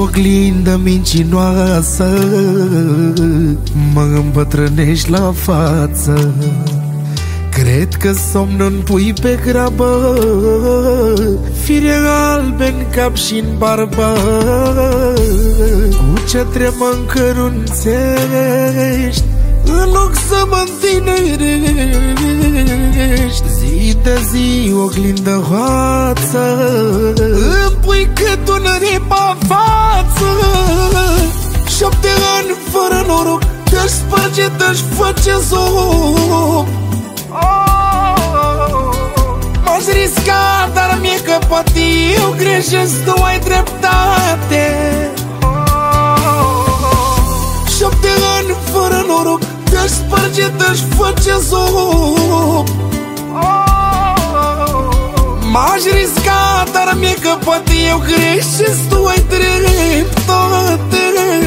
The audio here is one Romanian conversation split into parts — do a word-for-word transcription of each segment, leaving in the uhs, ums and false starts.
oglindă mincinoasă, mă îmbătrânești la față. Cred că somnul îmi pui pe grabă, fire albe în cap și-n barbă. Cu ce mă încărunțești, în loc să mă întinerești. Zi de zi oglindă hoață, îmi pui cât un ripa față. Șapte ani fără noroc, te-aș spărge, te-aș face zoc. M-aș risca, dar mie că poate eu greșesc, tu ai dreptate. Șapte ani fără noroc, te-aș spărge, te-aș face zoc. M-aș risca, dar mie că poate eu greșesc, tu ai dreptate.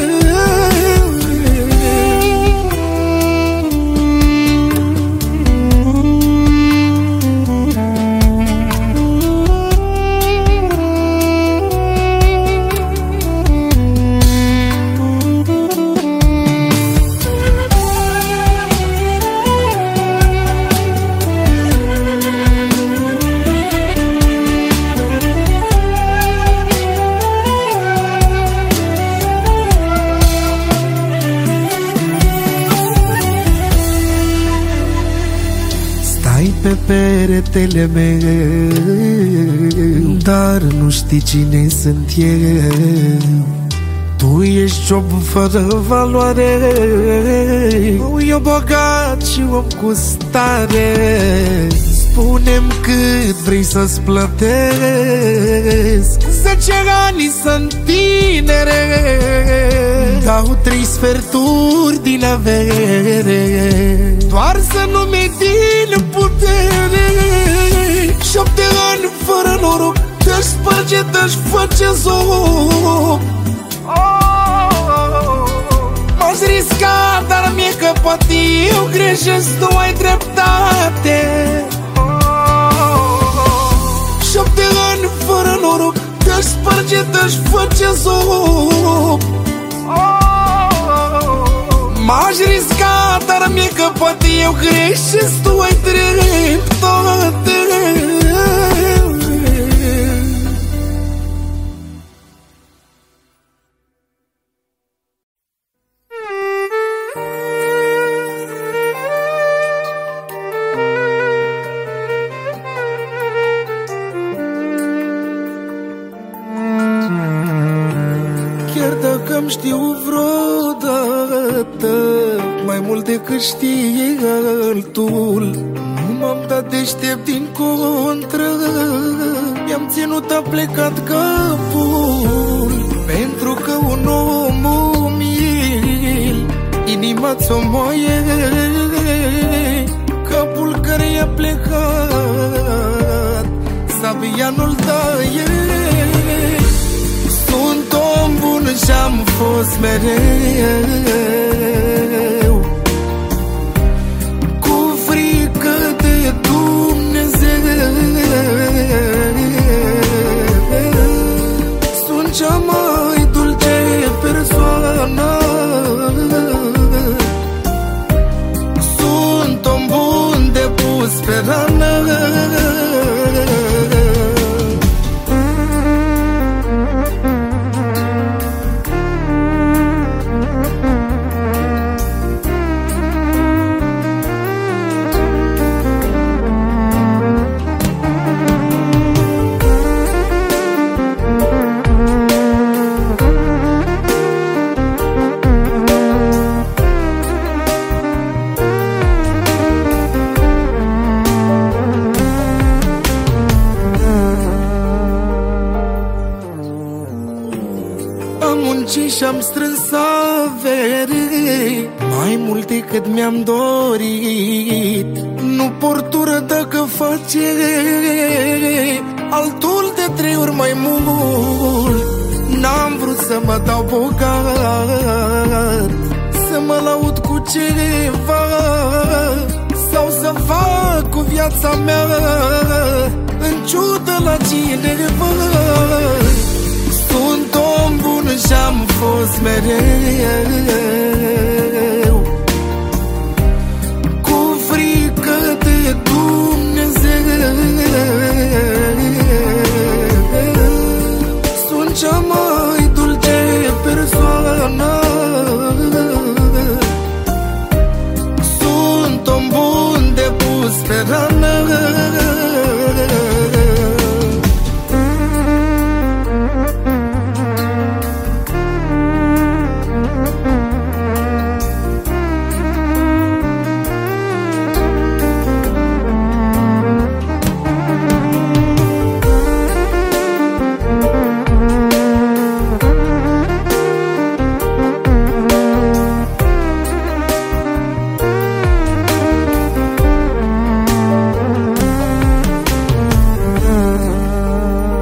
Pe peretele meu, dar nu știi cine sunt eu. Tu ești job fără valoare, eu bogat și om cu stare. Spune-mi cât vrei să-ți plătesc, zece ani sunt tinere. Dau trei sferturi din avere, doar să nu mi din putere. Șapte ani fără noroc, te-aș spărge, te-aș face zoc. M-aș risca, dar mie că poate eu greșesc, tu ai dreptate. Șapte ani fără noroc, te-aș spărge, te-aș face zoc. M-aș risca, dar mie că poate eu greșesc, tu ai dreptate. Chiar dacă-mi știu vreodată mai mult decât știe altul, nu m-am dat deștept, din contră mi-am ținut a plecat capul. Pentru că un om umil inima ți-o moaie, capul care i-a plecat sabia nu-l taie. Sunt om bun și-am fost mereu, cu frică de Dumnezeu. Sunt cea mai dulce persoană, sunt om bun de pus pe rană. Și-am strâns avere mai mult decât mi-am dorit. Nu portură dacă face altul de trei ori mai mult. N-am vrut să mă dau bogat, să mă laud cu ceva, sau să fac cu viața mea în ciudă la cineva. Sunt om bun și-am fost mereu, cu frică de Dumnezeu. Sunt cea mai dulce persoană, sunt om bun de pus pe rană.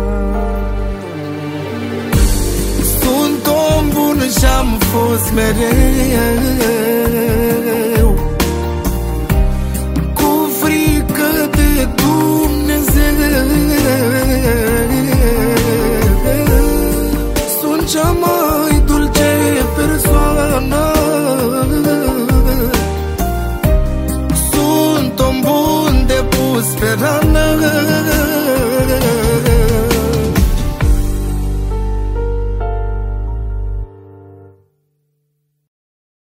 Și-am fost mereu,